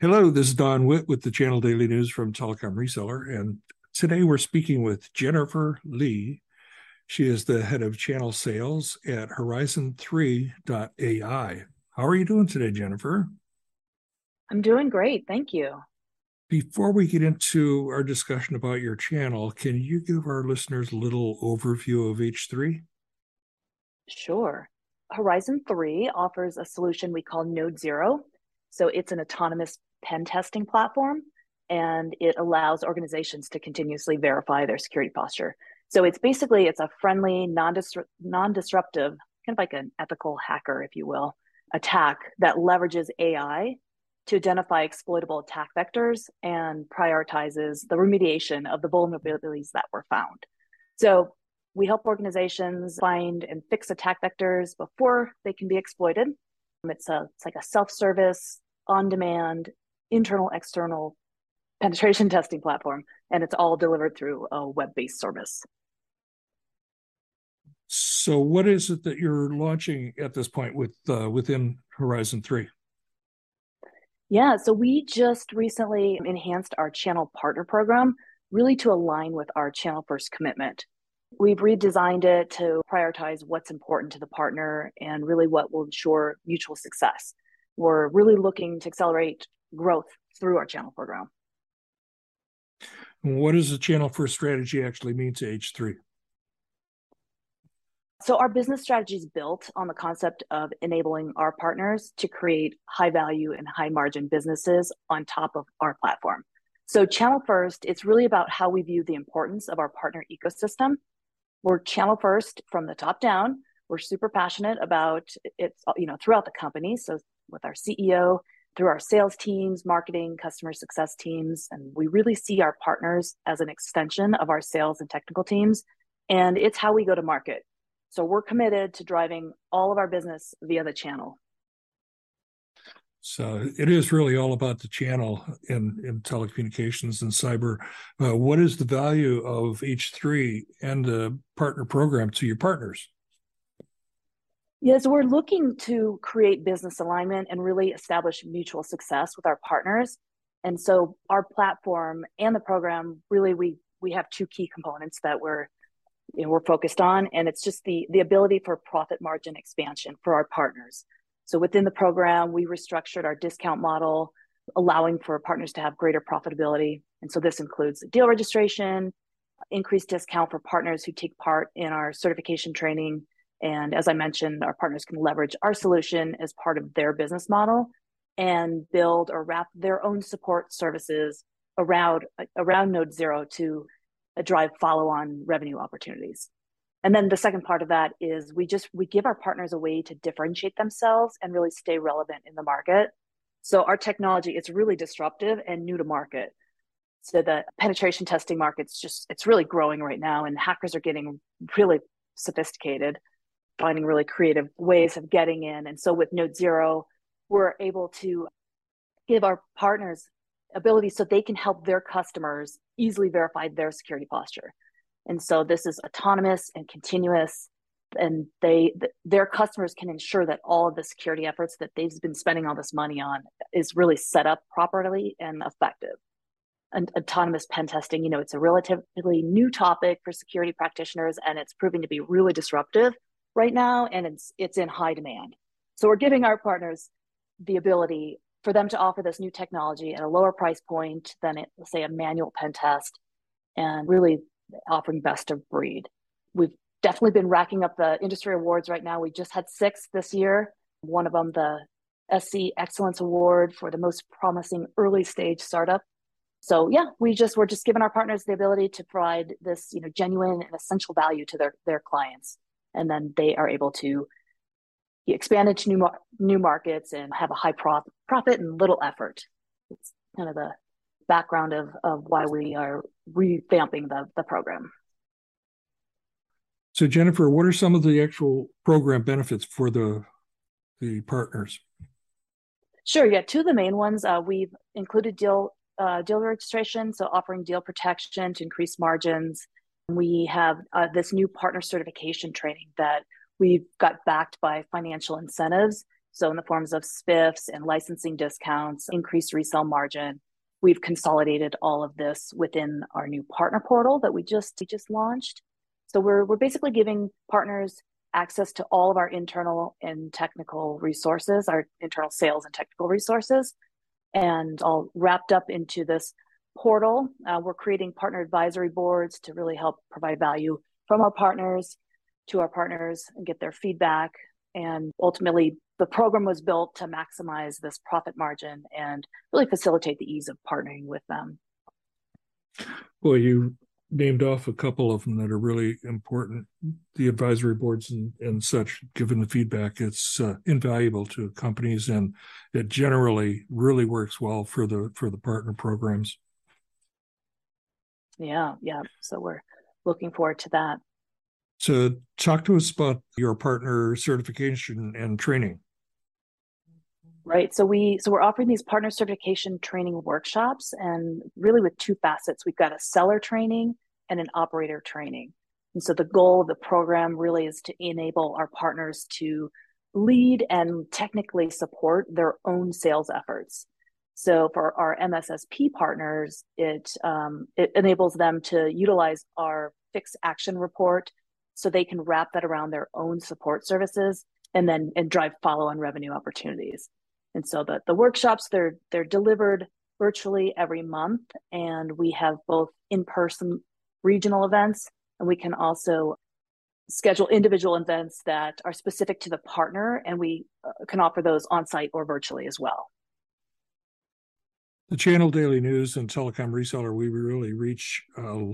Hello, this is Don Witt with the Channel Daily News from Telecom Reseller, and today we're speaking with Jennifer Lee. She is the head of channel sales at Horizon3.ai. How are you doing today, Jennifer? I'm doing great. Thank you. Before we get into our discussion about your channel, can you give our listeners a little overview of H3? Sure. Horizon 3 offers a solution we call Node Zero. So it's an autonomous pen testing platform, and it allows organizations to continuously verify their security posture. So it's a friendly, non-disruptive, kind of like an ethical hacker, if you will, attack that leverages AI to identify exploitable attack vectors and prioritizes the remediation of the vulnerabilities that were found. So we help organizations find and fix attack vectors before they can be exploited. It's like a self-service, on-demand, internal, external penetration testing platform, and it's all delivered through a web-based service. So, what is it that you're launching at this point within Horizon 3? Yeah, so we just recently enhanced our channel partner program really to align with our channel first commitment. We've redesigned it to prioritize what's important to the partner and really what will ensure mutual success. We're really looking to accelerate growth through our channel program. What does the channel first strategy actually mean to H3? So, our business strategy is built on the concept of enabling our partners to create high value and high margin businesses on top of our platform. So, channel first, it's really about how we view the importance of our partner ecosystem. We're channel first from the top down. We're super passionate about it, throughout the company. So with our CEO, through our sales teams, marketing, customer success teams, and we really see our partners as an extension of our sales and technical teams. And it's how we go to market. So we're committed to driving all of our business via the channel. So it is really all about the channel in telecommunications and cyber. What is the value of H3 and the partner program to your partners? Yes, we're looking to create business alignment and really establish mutual success with our partners. And so our platform and the program, really we have two key components that we're focused on, and it's just the ability for profit margin expansion for our partners. So within the program, we restructured our discount model, allowing for partners to have greater profitability. And so this includes deal registration, increased discount for partners who take part in our certification training. And as I mentioned, our partners can leverage our solution as part of their business model and build or wrap their own support services around Node Zero to drive follow-on revenue opportunities. And then the second part of that is we give our partners a way to differentiate themselves and really stay relevant in the market. So our technology is really disruptive and new to market. So the penetration testing market's it's really growing right now, and hackers are getting really sophisticated, finding really creative ways of getting in. And so with Node Zero, we're able to give our partners ability so they can help their customers easily verify their security posture. And so this is autonomous and continuous, and their customers can ensure that all of the security efforts that they've been spending all this money on is really set up properly and effective. And autonomous pen testing, it's a relatively new topic for security practitioners, and it's proving to be really disruptive right now, and it's in high demand. So we're giving our partners the ability for them to offer this new technology at a lower price point than say a manual pen test, and really offering best of breed. We've definitely been racking up the industry awards right now. We just had 6 this year. One of them, the SC Excellence Award for the most promising early stage startup. So yeah, we're just giving our partners the ability to provide this, genuine and essential value to their clients, and then they are able to expand into new markets and have a high profit and little effort. It's kind of the background of why we are revamping the program. So, Jennifer, what are some of the actual program benefits for the partners? Sure. Yeah, two of the main ones we've included deal registration, so offering deal protection to increase margins. We have this new partner certification training that we've got backed by financial incentives So in the forms of spiffs and licensing discounts, increased resale margin. We've consolidated all of this within our new partner portal that we just launched. So we're basically giving partners access to all of our internal and technical resources, our internal sales and technical resources, and all wrapped up into this portal. We're creating partner advisory boards to really help provide value from our partners to our partners and get their feedback. And ultimately, the program was built to maximize this profit margin and really facilitate the ease of partnering with them. Well, you named off a couple of them that are really important. The advisory boards and such, given the feedback, it's invaluable to companies, and it generally really works well for the partner programs. Yeah. So we're looking forward to that. So talk to us about your partner certification and training. Right. So we're offering these partner certification training workshops, and really with two facets. We've got a seller training and an operator training. And so the goal of the program really is to enable our partners to lead and technically support their own sales efforts. So for our MSSP partners, it enables them to utilize our fixed action report so they can wrap that around their own support services and drive follow-on revenue opportunities. And so the workshops, they're delivered virtually every month, and we have both in-person regional events, and we can also schedule individual events that are specific to the partner, and we can offer those on-site or virtually as well. The Channel Daily News and Telecom Reseller, we really reach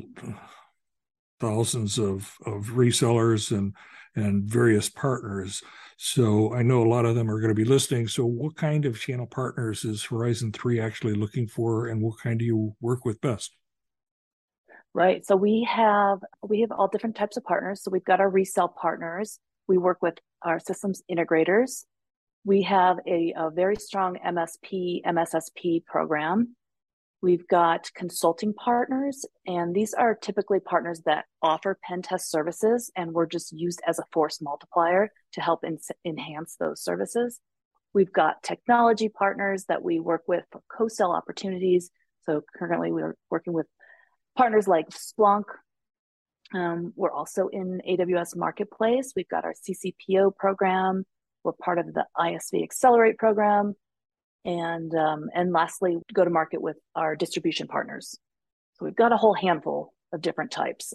thousands of resellers and various partners. So I know a lot of them are going to be listening. So what kind of channel partners is Horizon 3 actually looking for, and what kind do you work with best? Right. So we have all different types of partners. So we've got our resale partners. We work with our systems integrators. We have a very strong MSSP program. We've got consulting partners, and these are typically partners that offer pen test services, and we're just used as a force multiplier to help enhance those services. We've got technology partners that we work with for co-sell opportunities. So currently we're working with partners like Splunk. We're also in AWS Marketplace. We've got our CCPO program. We're part of the ISV Accelerate program. And lastly, go to market with our distribution partners. So we've got a whole handful of different types.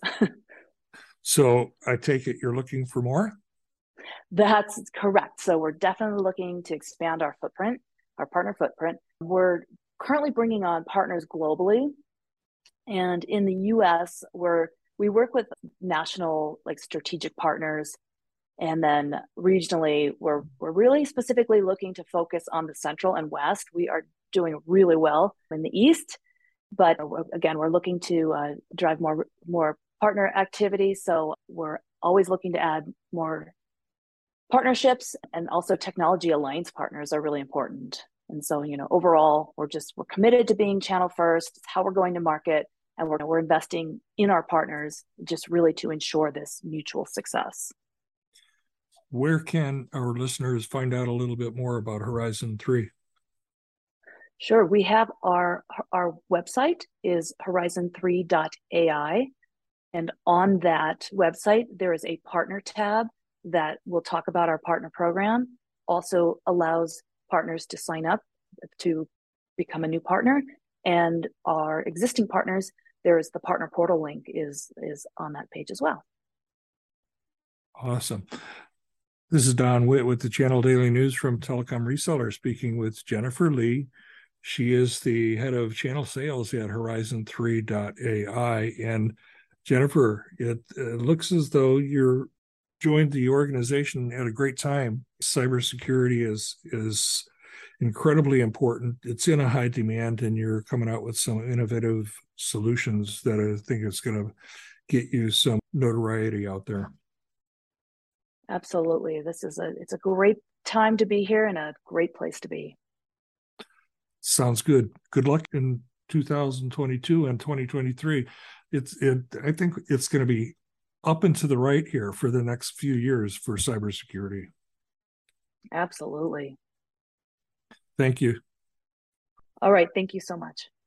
So I take it you're looking for more? That's correct. So we're definitely looking to expand our footprint, our partner footprint. We're currently bringing on partners globally. And in the US, we work with national strategic partners. And then regionally, we're really specifically looking to focus on the Central and West. We are doing really well in the East, but again, we're looking to drive more partner activity. So we're always looking to add more partnerships, and also technology alliance partners are really important. And so, overall, we're committed to being channel first. It's how we're going to market, and we're investing in our partners just really to ensure this mutual success. Where can our listeners find out a little bit more about Horizon 3? Sure. We have our website is horizon3.ai. And on that website, there is a partner tab that will talk about our partner program, also allows partners to sign up to become a new partner. And our existing partners, there is the partner portal link is on that page as well. Awesome. This is Don Witt with the Channel Daily News from Telecom Reseller, speaking with Jennifer Lee. She is the head of channel sales at Horizon3.ai. And Jennifer, it looks as though you're joined the organization at a great time. Cybersecurity is incredibly important. It's in a high demand, and you're coming out with some innovative solutions that I think is going to get you some notoriety out there. Absolutely. It's a great time to be here and a great place to be. Sounds good. Good luck in 2022 and 2023. I think it's going to be up and to the right here for the next few years for cybersecurity. Absolutely. Thank you. All right. Thank you so much.